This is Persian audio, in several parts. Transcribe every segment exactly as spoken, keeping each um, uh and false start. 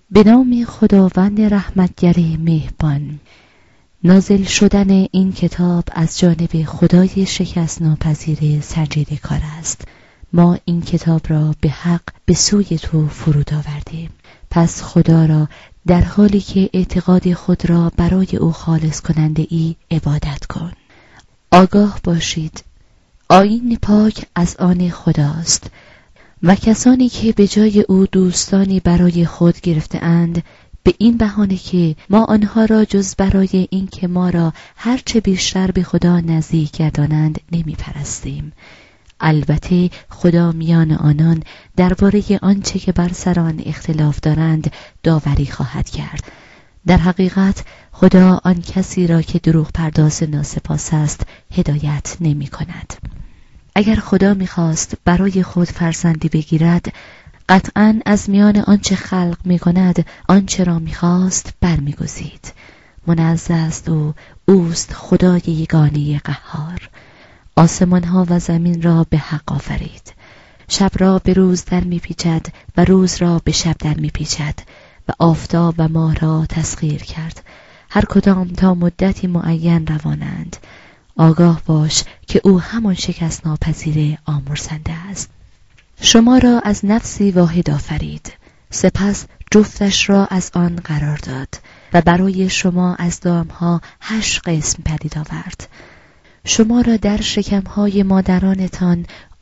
به نام خداوند رحمتگر مهربان. نازل شدن این کتاب از جانب خدای شکست ناپذیر سنجیده کار است. ما این کتاب را به حق به سوی تو فرود آوردیم. پس خدا را در حالی که اعتقاد خود را برای او خالص کننده ای عبادت کن. آگاه باشید آیین پاک از آن خداست و کسانی که به جای او دوستانی برای خود گرفته اند به این بهانه که ما آنها را جز برای این که ما را هرچه بیشتر به خدا نزدیک گردانند نمی پرستیم. البته خدا میان آنان درباره آنچه که بر سر آن اختلاف دارند داوری خواهد کرد. در حقیقت خدا آن کسی را که دروغ پرداز ناسپاس است هدایت نمی کند. اگر خدا می‌خواست برای خود فرزندی بگیرد، قطعاً از میان آنچه خلق می‌کند آنچه را می‌خواست برمی‌گزید. منزه است او، اوست خدای یگانه قهار. آسمان‌ها و زمین را به حق آفرید. شب را به روز در می‌پیچد و روز را به شب در می‌پیچد و آفتاب و ماه را تسخیر کرد. هر کدام تا مدتی معین روانند. آگاه باش که او همان شکست ناپذیر آمرزنده است. شما را از نفسی واحد آفرید، سپس جفتش را از آن قرار داد و برای شما از دامها هشت قسم پدید آورد. شما را در شکمهای مادرانتان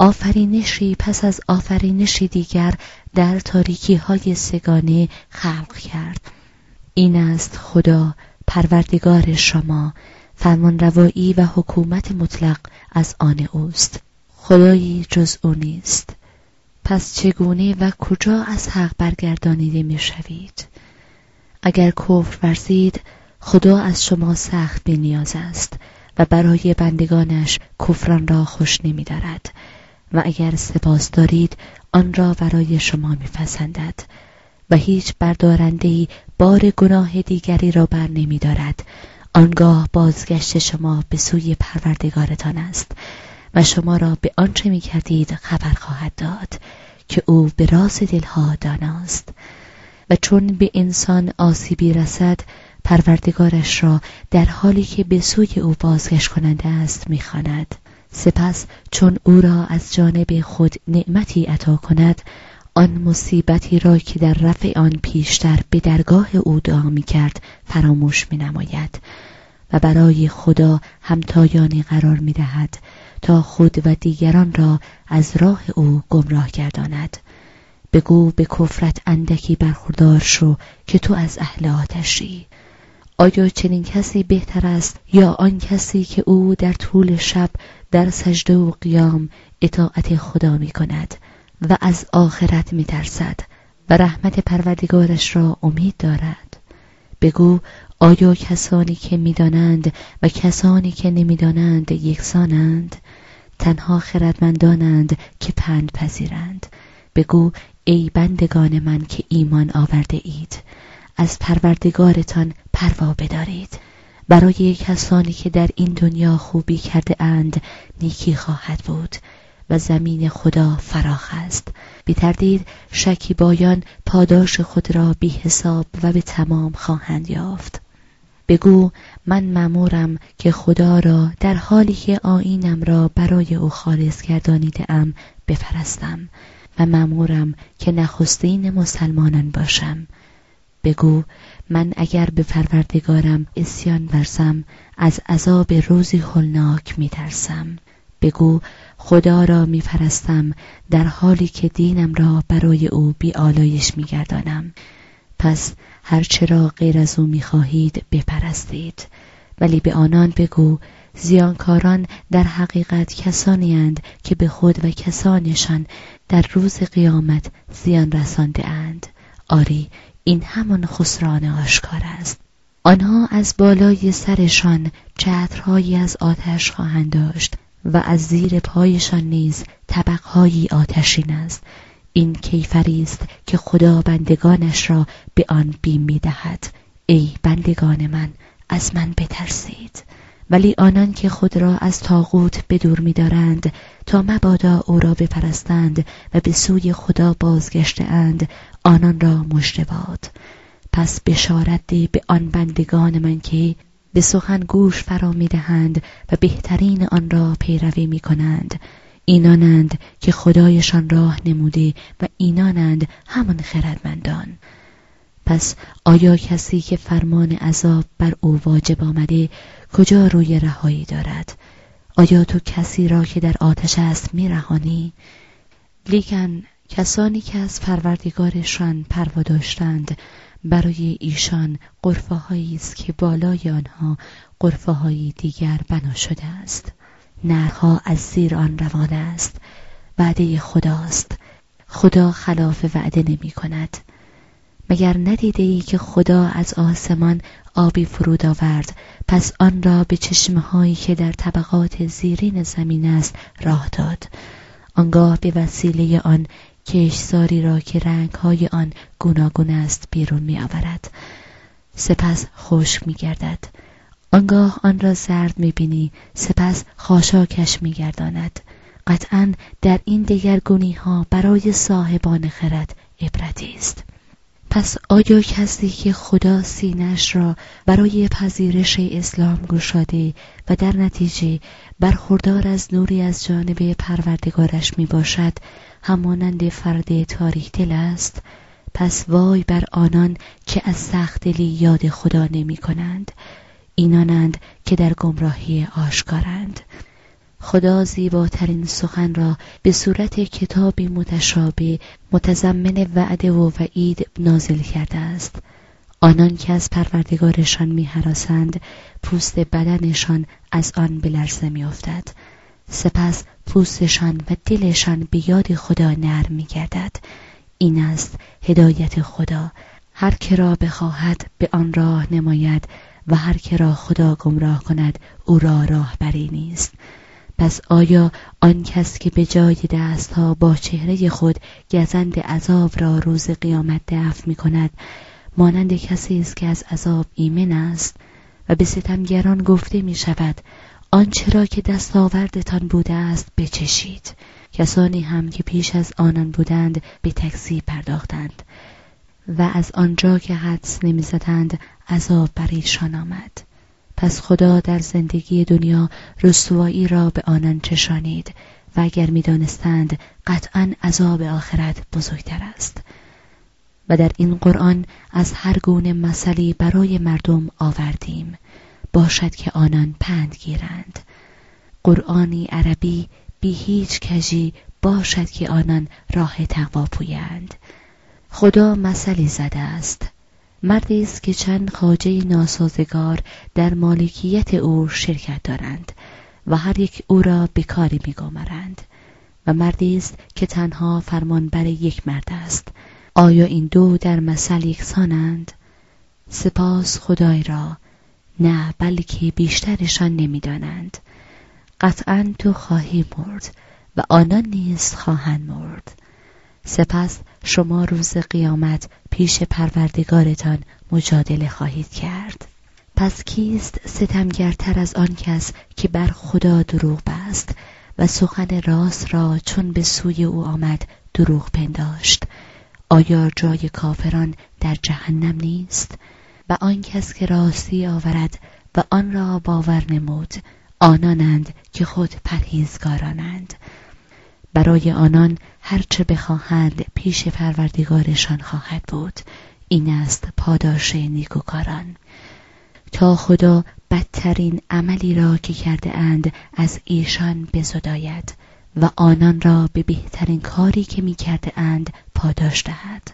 آفرینشی پس از آفرینشی دیگر در تاریکی‌های سگانه خلق کرد. این است خدا پروردگار شما، فرمانروایی و حکومت مطلق از آن اوست. خدایی جز او نیست. پس چگونه و کجا از حق برگردانیده می شوید؟ اگر کفر ورزید خدا از شما سخت بی‌نیاز است و برای بندگانش کفران را خوش نمی دارد و اگر سپاس دارید آن را برای شما می پسندد و هیچ بردارنده‌ای بار گناه دیگری را بر نمی دارد. آنگاه بازگشت شما به سوی پروردگارتان است و شما را به آنچه می کردید خبر خواهد داد که او به راز دلها داناست. و چون به انسان آسیبی رسد پروردگارش را در حالی که به سوی او بازگشت کننده است می خواند. سپس چون او را از جانب خود نعمتی عطا کند آن مصیبتی را که در رفع آن پیشتر به درگاه او دعا می کرد فراموش می نماید و برای خدا همتایانی قرار می دهد تا خود و دیگران را از راه او گمراه گرداند. بگو به کفرت اندکی برخوردار شو که تو از اهل آتشی. آیا چنین کسی بهتر است یا آن کسی که او در طول شب در سجده و قیام اطاعت خدا می کند و از آخرت می ترسد و رحمت پروردگارش را امید دارد؟ بگو آیا کسانی که می دانند و کسانی که نمی دانند یکسانند؟ تنها خردمندانند که پند پذیرند. بگو ای بندگان من که ایمان آورده اید، از پروردگارتان پروا بدارید. برای کسانی که در این دنیا خوبی کرده اند نیکی خواهد بود و زمین خدا فراخ است. بی تردید شکیبایان پاداش خود را بی حساب و به تمام خواهند یافت. بگو من مأمورم که خدا را در حالی که آیینم را برای او خالص گردانیده ام بپرستم و مأمورم که نخستین مسلمانان باشم. بگو من اگر به پروردگارم عصیان ورزم از عذاب روزی هولناک می ترسم. بگو خدا را می پرستم در حالی که دینم را برای او بی آلایش می گردانم. پس هرچه را غیر از او می خواهید بپرستید. ولی به آنان بگو زیانکاران در حقیقت کسانی اند که به خود و کسانشان در روز قیامت زیان رسانده اند. آری این همان خسران آشکار است. آنها از بالای سرشان چترهایی از آتش خواهند داشت و از زیر پایشان نیز طبقهایی آتشین است. این کیفری است که خدا بندگانش را به آن بیم می دهد. ای بندگان من از من بترسید. ولی آنان که خود را از طاغوت به دور می دارند تا مبادا او را بپرستند و به سوی خدا بازگشته اند آنان را مژده باد. پس بشارت ده به آن بندگان من که به سخن گوش فرا می‌دهند و بهترین آن را پیروی می‌کنند. اینانند که خدایشان راه نموده و اینانند همان خردمندان. پس آیا کسی که فرمان عذاب بر او واجب آمده کجا روی رهایی دارد؟ آیا تو کسی را که در آتش است می‌رهانی؟ لیکن کسانی که از پروردگارشان پروا داشتند برای ایشان غرفه‌هایی است که بالای آنها غرفه‌های دیگر بنا شده است. نرها از زیر آن روان است. وعده خداست. خدا خلاف وعده نمی کند. مگر ندیده ای که خدا از آسمان آبی فرود آورد، پس آن را به چشمه‌هایی که در طبقات زیرین زمین است راه داد. آنگاه به وسیله آن کشتزاری را که رنگ‌های آن گوناگون است بیرون می آورد. سپس خشک می گردد. آنگاه آن را زرد می بینی، سپس خاشاکش می گرداند. قطعاً در این دگرگونی ها برای صاحبان خرد عبرتی است. پس آیا کسی که خدا سینه‌اش را برای پذیرش اسلام گشاده و در نتیجه برخوردار از نوری از جانب پروردگارش می باشد همانند فرد تاریک دل است؟ پس وای بر آنان که از سخت دلی یاد خدا نمی کنند. اینانند که در گمراهی آشکارند. خدا زیباترین سخن را به صورت کتابی متشابه متضمن وعده و وعید نازل کرده است. آنان که از پروردگارشان می هراسند پوست بدنشان از آن به لرزه می افتد. سپس پوستشان و دلشان به یاد خدا نرم می گردد. این است هدایت خدا. هر که را بخواهد به آن راه نماید و هر که را خدا گمراه کند او را راهبری نیست. پس آیا آن کس که به جای دستها با چهره خود گزند عذاب را روز قیامت دفع می کند مانند کسی است که از عذاب ایمن است؟ و به ستمگران گفته می شود آنچه را که دستاوردتان بوده است بچشید. کسانی هم که پیش از آنان بودند به تکذیب پرداختند و از آنجا که حدس نمی زدند عذاب بر ایشان آمد. پس خدا در زندگی دنیا رسوایی را به آنان چشانید و اگر می دانستند قطعاً عذاب آخرت بزرگتر است. و در این قرآن از هر گونه مثلی برای مردم آوردیم باشد که آنان پند گیرند. قرآنی عربی بی هیچ کژی باشد که آنان راه تقوا پویند. خدا مثلی زده است. مردی است که چند خواجه ناسازگار در مالکیت او شرکت دارند و هر یک او را به کاری می‌گمارند و مردی است که تنها فرمانبر یک مرد است. آیا این دو در مثل یکسانند؟ سپاس خدای را، نه بلکه بیشترشان نمی‌دانند. قطعاً تو خواهی مرد و آنان نیز خواهند مرد. سپس شما روز قیامت پیش پروردگارتان مجادله خواهید کرد. پس کیست ستمگرتر از آن کس که بر خدا دروغ بست و سخن راست را چون به سوی او آمد دروغ پنداشت؟ آیا جای کافران در جهنم نیست؟ و آن کس که راستی آورد و آن را باور نمود آنانند که خود پرهیزگارانند. برای آنان هرچه بخواهند پیش پروردگارشان خواهد بود. این است پاداش نیکوکاران. تا خدا بدترین عملی را که کرده اند از ایشان بزداید و آنان را به بهترین کاری که می کرده اند پاداش دهد.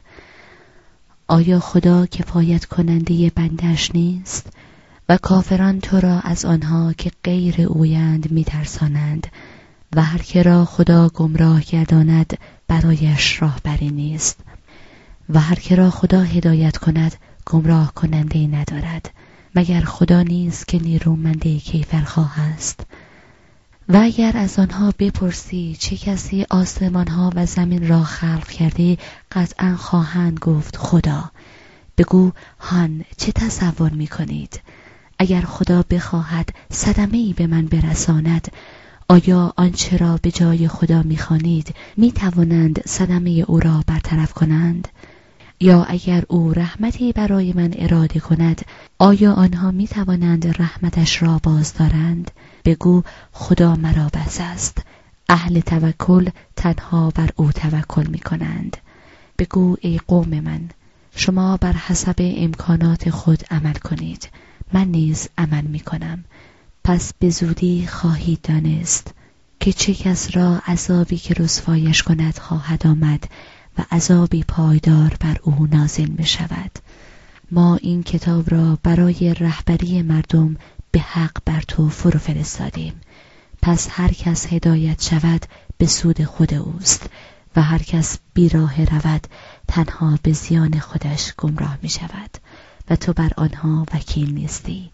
آیا خدا کفایت کننده بندش نیست؟ و کافران تو را از آنها که غیر اویند می ترسانند و هر که را خدا گمراه گرداند برایش راهبری نیست و هر که را خدا هدایت کند گمراه کننده ندارد مگر خدا نیست که نیرومند کیفرخواه است. و اگر از آنها بپرسی چه کسی آسمانها و زمین را خلق کرده قطعا خواهند گفت خدا. بگو هان چه تصور می کنید؟ اگر خدا بخواهد صدمه‌ای به من برساند آیا آنچه را به جای خدا می‌خوانید می‌توانند صدمه او را برطرف کنند؟ یا اگر او رحمتی برای من اراده کند، آیا آنها می توانند رحمتش را بازدارند؟ بگو خدا مرا بس است. اهل توکل تنها بر او توکل می کنند. بگو ای قوم من، شما بر حسب امکانات خود عمل کنید، من نیز عمل می کنم. پس به زودی خواهید دانست که چه کس را عذابی که رسوایش کند خواهد آمد و عذابی پایدار بر او نازل می شود. ما این کتاب را برای رهبری مردم به حق بر تو فرو فرستادیم. پس هر کس هدایت شود به سود خود اوست و هر کس بیراه رود تنها به زیان خودش گمراه می شود و تو بر آنها وکیل نیستی.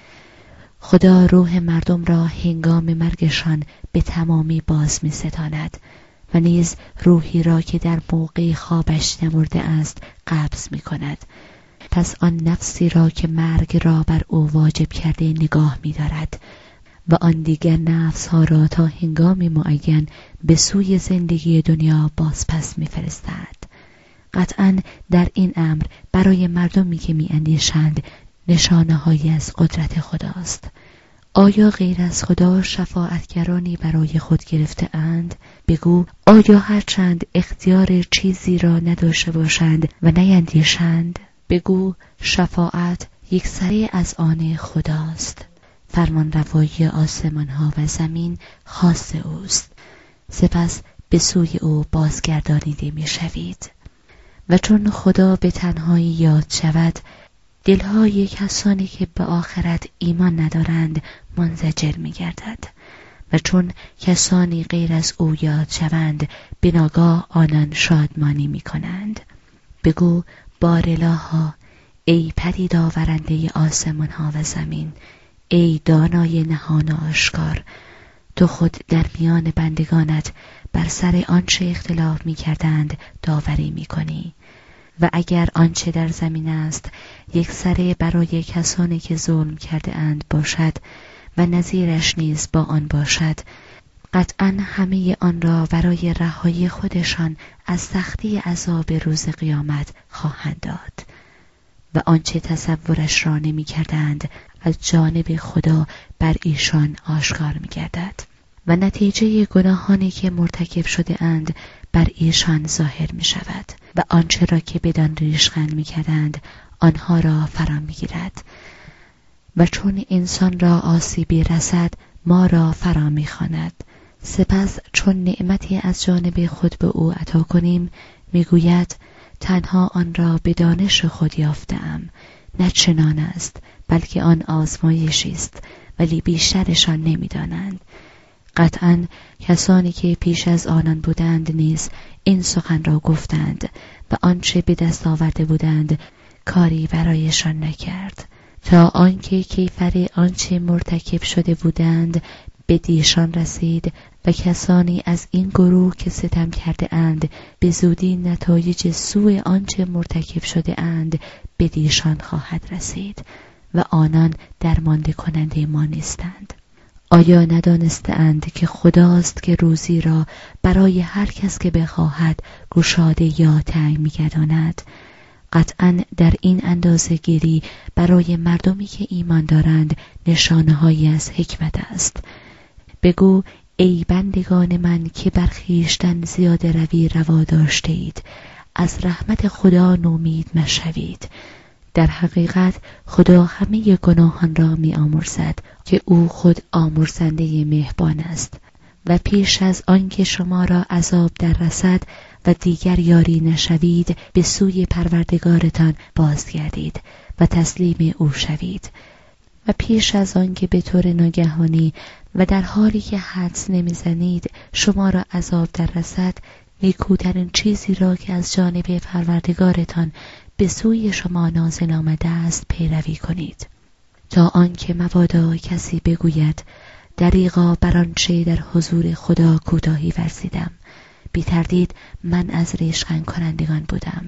خدا روح مردم را هنگام مرگشان به تمامی باز می ستاند و نیز روحی را که در موقع خوابش نمرده است قبض می کند. پس آن نفسی را که مرگ را بر او واجب کرده نگاه می دارد و آن دیگر نفس ها را تا هنگامی معین به سوی زندگی دنیا باز پس می فرستد. قطعاً در این امر برای مردمی که می اندیشند نشانه هایی از قدرت خداست. آیا غیر از خدا شفاعتگرانی برای خود گرفته اند؟ بگو آیا هرچند اختیار چیزی را نداشته باشند و نیندیشند؟ بگو شفاعت یک سری از آن خداست. فرمان روایی آسمان ها و زمین خاص اوست. سپس به سوی او بازگردانیده می شوید. و چون خدا به تنهایی یاد شود، دلهای کسانی که به آخرت ایمان ندارند منزجر می گردد و چون کسانی غیر از او یاد شوند به ناگاه آنان شادمانی می کنند. بگو بارالها، ای پدید آورنده آسمان ها و زمین، ای دانای نهان آشکار، تو خود در میان بندگانت بر سر آنچه اختلاف می کردند داوری می کنی. و اگر آنچه در زمین است یک سره برای کسانی که ظلم کرده اند باشد و نظیرش نیز با آن باشد، قطعاً همه آن را برای رهایی خودشان از سختی عذاب روز قیامت خواهند داد و آنچه تصورش را نمی کردند از جانب خدا بر ایشان آشکار می گردد و نتیجه گناهانی که مرتکب شده اند بر ایشان ظاهر می شود و آنچه را که بدان ریشخند می کردند آنها را فرا می گیرد. و چون انسان را آسیبی رسد ما را فرا می خواند. سپس چون نعمتی از جانب خود به او عطا کنیم می گوید تنها آن را به دانش خود یافتم، نه چنان است بلکه آن آزمایشی است ولی بیشترشان نمی دانند. قطعاً کسانی که پیش از آنان بودند نیز این سخن را گفتند و آنچه به دست آورده بودند کاری برایشان نکرد تا آنکه کیفر آنچه مرتکب شده بودند به دیشان رسید و کسانی از این گروه که ستم کرده اند به زودی نتایج سوء آنچه مرتکب شده اند به دیشان خواهد رسید و آنان درمانده کننده ما نیستند. آیا ندانستند که خداست که روزی را برای هر کس که بخواهد گشاده یا تنگ می‌گرداند؟ قطعاً در این اندازه گیری برای مردمی که ایمان دارند نشانه‌هایی از حکمت است. بگو ای بندگان من که بر خویشتن زیاده روی روا داشته اید، از رحمت خدا نومید مشوید. در حقیقت خدا همه گناهان را می آمرزد که او خود آمرزنده مهربان است و پیش از آنکه شما را عذاب در رسد و دیگر یاری نشوید به سوی پروردگارتان بازگردید و تسلیم او شوید و پیش از آنکه به طور ناگهانی و در حالی که حدس نمیزنید شما را عذاب در رسد نیکوترین چیزی را که از جانب پروردگارتان به سوی شما نازل آمده است پیروی کنید تا آنکه مبادا کسی بگوید دریغا بر آنچه در حضور خدا کوتاهی ورزیدم، بی تردید من از ریشخند کنندگان بودم.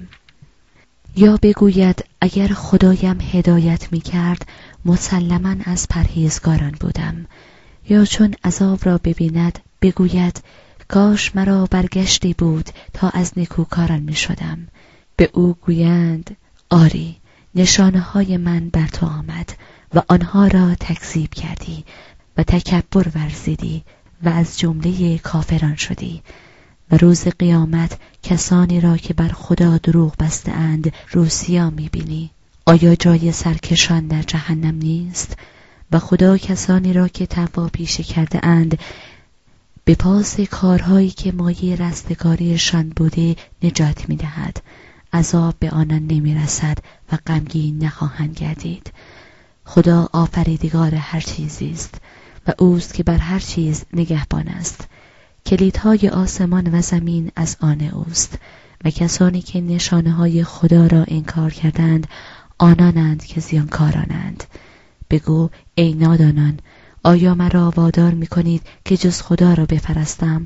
یا بگوید اگر خدایم هدایت می کرد مسلماً از پرهیزگاران بودم. یا چون عذاب را ببیند بگوید کاش مرا برگشتی بود تا از نیکوکاران می شدم. به او گویند آری، نشانه های من بر تو آمد و آنها را تکذیب کردی و تکبر ورزیدی و از جمله کافران شدی. و روز قیامت کسانی را که بر خدا دروغ بسته اند روسیا می‌بینی. آیا جای سرکشان در جهنم نیست؟ و خدا کسانی را که تقوا پیشه کرده اند به پاس کارهایی که مایه رستگاریشان بوده نجات می‌دهد. عذاب به آنان نمی‌رسد و غمگین نخواهند گردید. خدا آفریدگار هر چیزی است و اوست که بر هر چیز نگهبان است. کلیدهای آسمان و زمین از آن اوست و کسانی که نشانه های خدا را انکار کردند آنانند که زیانکارانند. بگو ای نادانان، آیا مرا وادار می‌کنید که جز خدا را بپرستم؟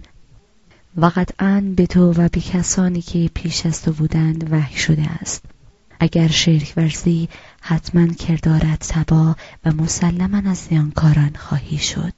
و قطعاً به تو و به کسانی که پیش از تو بودند وحی شده است. اگر شرک ورزی حتما کردارت تباه و مسلماً از زیانکاران خواهی شد.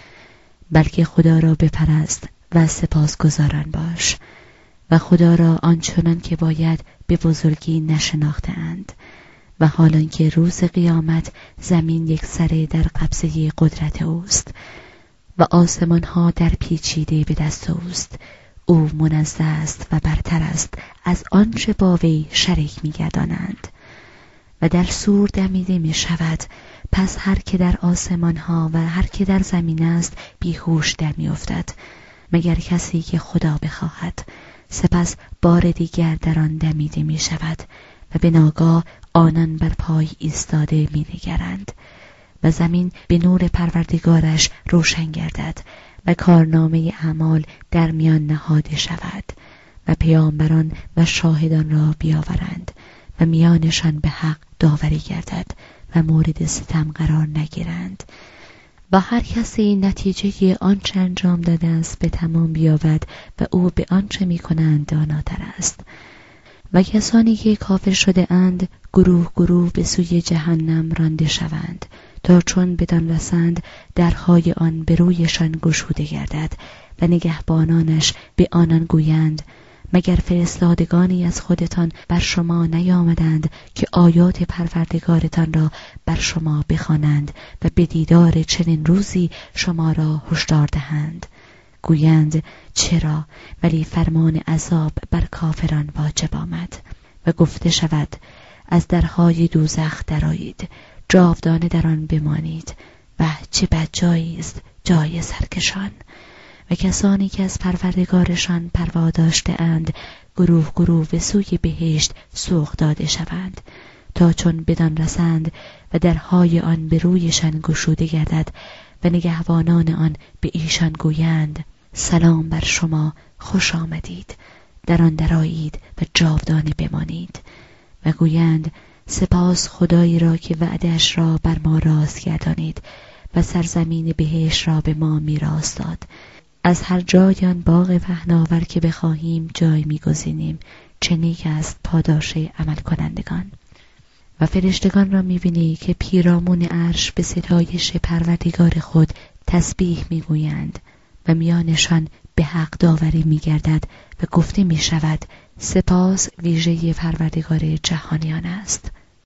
بلکه خدا را بپرست و سپاسگزاران باش و خدا را آنچنان که باید به بزرگی نشناختند. و حالان که روز قیامت زمین یک سره در قبضه قدرت اوست و آسمان ها در پیچیده به دست اوست، او منزه است و برتر است از آنچه با وی شریک می‌گردانند. و در سور دمیده می شود، پس هر که در آسمان ها و هر که در زمین است بیهوش در می افتد مگر کسی که خدا بخواهد. سپس بار دیگر در آن دمیده می شود و به ناگاه آنان بر پای ایستاده می نگرند و زمین به نور پروردگارش روشن گردد و کارنامه اعمال در میان نهاده شود و پیامبران و شاهدان را بیاورند و میانشان به حق داوری گردد و مورد ستم قرار نگیرند و هر کسی نتیجه آنچه انجام داده است به تمام بیابد و او به آنچه می کنند داناتر است. و کسانی که کافر شده اند گروه گروه به سوی جهنم رانده شوند تا چون بدان رسند درهای آن به رویشان گشوده گردد و نگهبانانش به آنان گویند مگر فرستادگانی از خودتان بر شما نیامدند که آیات پروردگارتان را بر شما بخوانند و به دیدار چنین روزی شما را هشدار دهند؟ گویند چرا، ولی فرمان عذاب بر کافران واجب آمد و گفته شود از درهای دوزخ درآیید، جاودانه در آن بمانید و چه بد جایی است جای سرکشان. و کسانی که از پروردگارشان پروا داشته اند گروه گروه به سوی بهشت سوق داده شوند تا چون بدان رسند و درهای آن به رویشان گشوده گردد و نگهبانان آن به ایشان گویند سلام بر شما، خوش آمدید، در آن درآیید و جاودانه بمانید. و گویند سپاس خدایی را که وعده‌اش را بر ما راست گردانید و سرزمین بهشت را به ما میراث داد. از هر جای آن باغ پهناور که بخواهیم جای می‌گزینیم. چه نیک است پاداش عمل کنندگان. و فرشتگان را می‌بینی که پیرامون عرش به ستایش پروردگار خود تسبیح می‌گویند و میانشان به حق داوری می‌گردد و گفته می‌شود سپاس ویژه پروردگار جهانیان است.